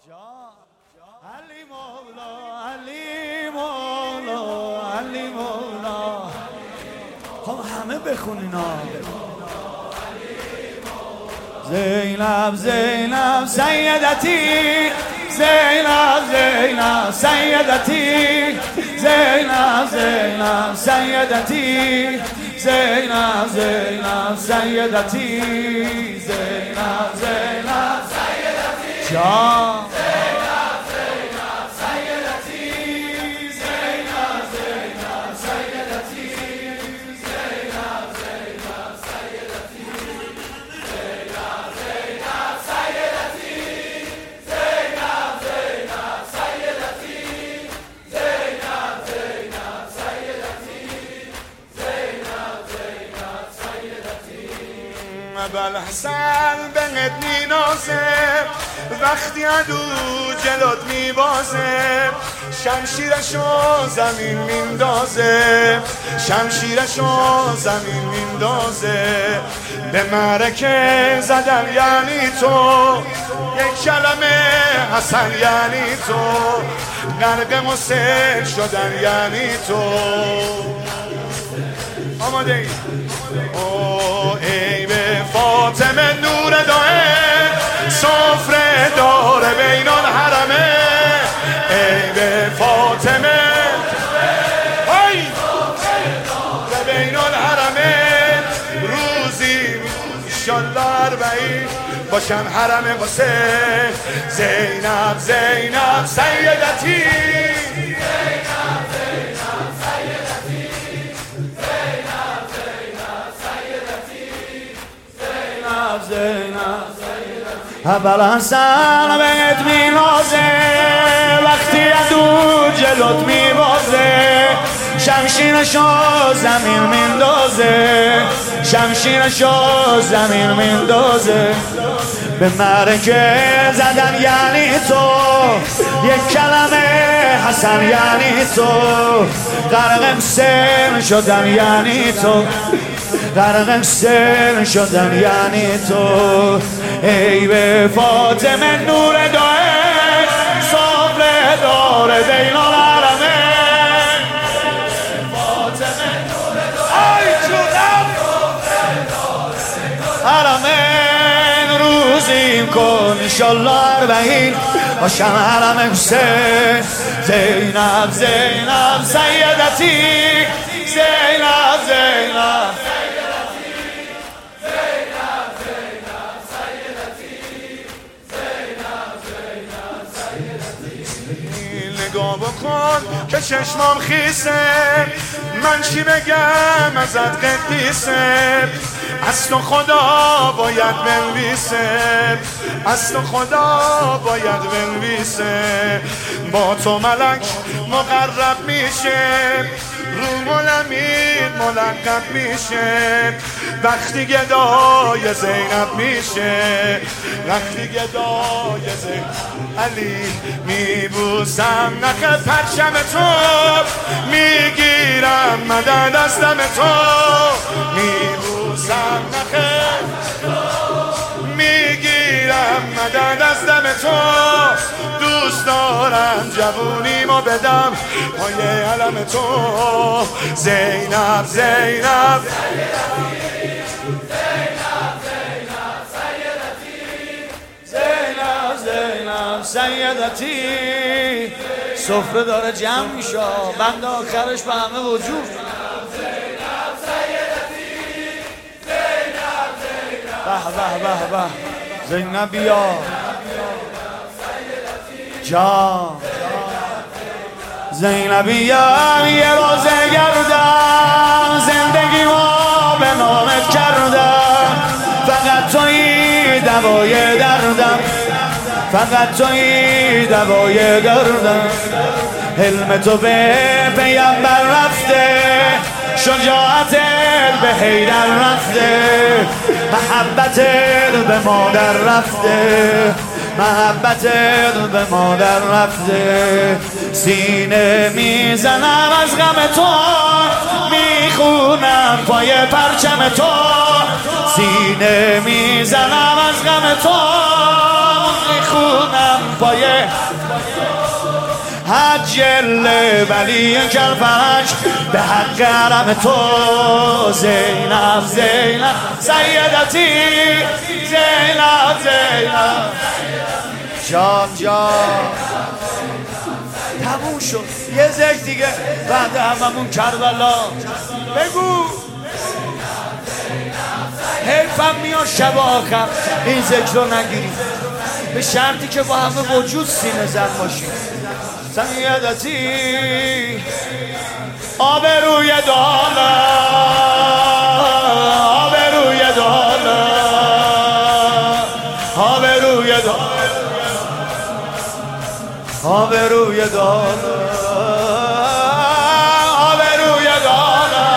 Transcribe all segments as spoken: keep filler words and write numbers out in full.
علی مولا علی مولا علی مولا. خب همه بخونینا. زینب زینب سیدتی، زینب زینب سیدتی، زینب زینب سیدتی، زینب زینب سیدتی، زینب زینب سیدتی جان. بلحسن بهت مینازه وقتی عدو جلوت میبازه، شمشیرشو زمین میندازه، شمشیرشو زمین میندازه. به معرکه زدن یعنی تو، یک کلمه حسن یعنی تو، غرق حسین شدن یعنی تو. آماده ای؟ او ای به فاطمه نور دائم، سفره داره بین الحرمه. ای به فاطمه ای بین الحرمه، روزی انشالله اربعین باشم حرم واسه زینب زینب سیدتی. ابوالحسن بهت مینازه وقتی عدو جلوت میبازه، شمشیرشو زمین میندازه، شمشیرشو زمین میندازه. به معرکه زدن یعنی تو، یک کلمه حسن یعنی تو، غرق سر شدن یعنی تو، غرق سر شدن یعنی تو. ای به فاطمه نور دائم، سفره داره بین الحرمه. فاطمه نور دائم حرمین، روزیم کن انشالله اربعین باشم حرم حسین. زینب زینب سیدتی، زینب زینب نگاه بکن که چشمام خیسه، من چی بگم ازت قدیسه. از تو خدا باید بنویسه، از تو خدا باید بنویسه. با تو ملک مقرب میشه، روح الامین ملقب میشه. وقتی گدای زینب میشه، وقتی گدای زینب. علی میبوسم نخ پرچم تو، میگیرم مدد از دم تو. میبوسم نخ میگیرم مدد از دم تو. دوست دارم جوونیمو بدم پای علم تو. زینب زینب سیدتی، سفره داره جمع میشه بند آخرش به همه وجود. به به به به زینب بیا جان. زینب بیا یه روزه گردم، زندگی ما به نامت کردم. فقط تویی دوای دردم، فقط تویی دوای دردم. علم تو به پیامبر رفته، شجاعتت به حیدر رفته، محبتت به مادر رفته، محبتت به مادر رفته. سینه میزنم از غم تو، میخونم پای پرچم تو. سینه میزنم از غم تو، میخونم پایه حجل ولی کرفرش به حق حرم تو زینب زینب سیدتی زینب زینب جان جان تموم شد. یه ذکر دیگه بعد هممون کربلا بگو. حیفم میاد شب آخر این ذکر رو نگیریم، به شرطی که با همه وجود سینه زن باشیم. سیدتی آبروی دالا آبروی دالا آبروی دالا آبروی دالا آبروی دالا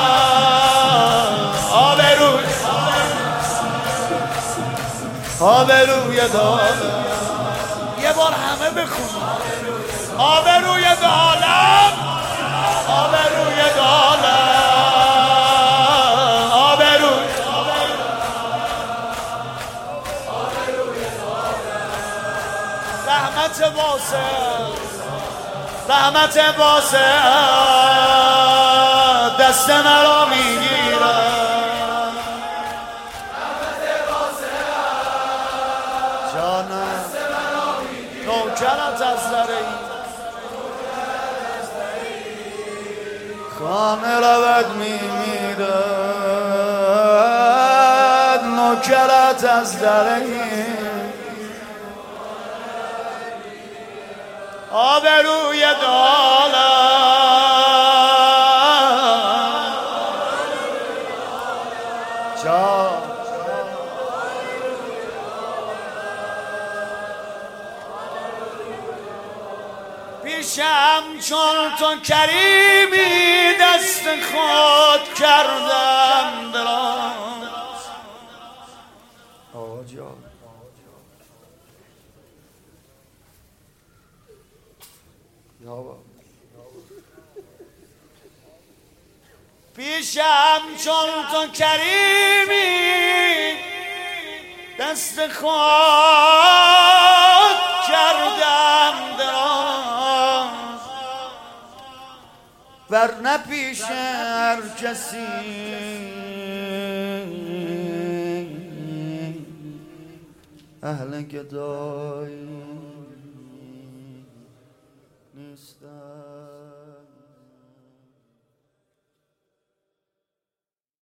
آبروی آبروی دالا. یه بار همه بخون. آبروی دالا آبروی دالا آبروی رحمت واسع رحمت واسع دست مرا میگیره. جانم نوکرت از دره خانه رود میمیرد نوکرت از دره آبروی دالا جان پیشم چون تو کریمی دست خود کردم دراز. آقا جان پیشم چون تو کریمی دست خود کردم دراز، ورنه پیش هر کسی اهل گدایی